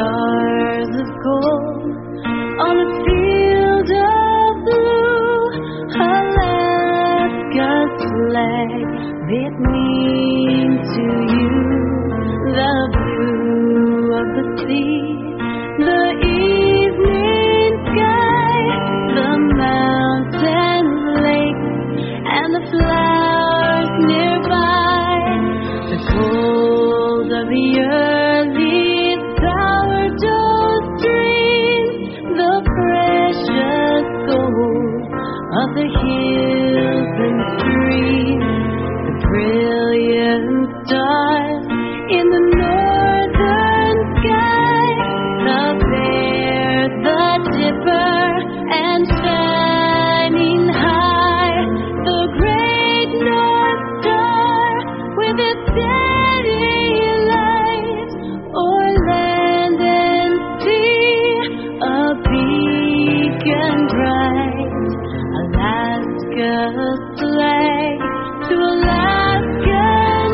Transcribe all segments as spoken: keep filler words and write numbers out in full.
stars of gold on a field of blue. Alaska's flag, it means to you the blue of the sea, the evening sky, the mountains, lakes, and the flowers nearby, the cold of the early sourdough streams, the precious gold of the hills and streams, the brilliant stars in the northern sky, the bear, the dipper, and shining high, the great North Star with its steady light, o'er land and sea, a beacon bright, Alaska's flag to Alaskan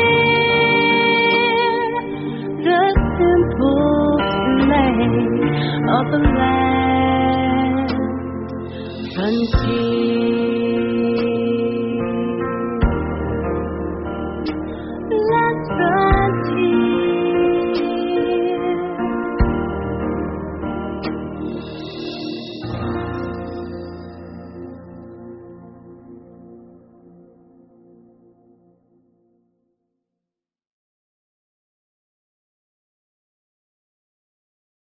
cheer, the simple flag of the land frontier.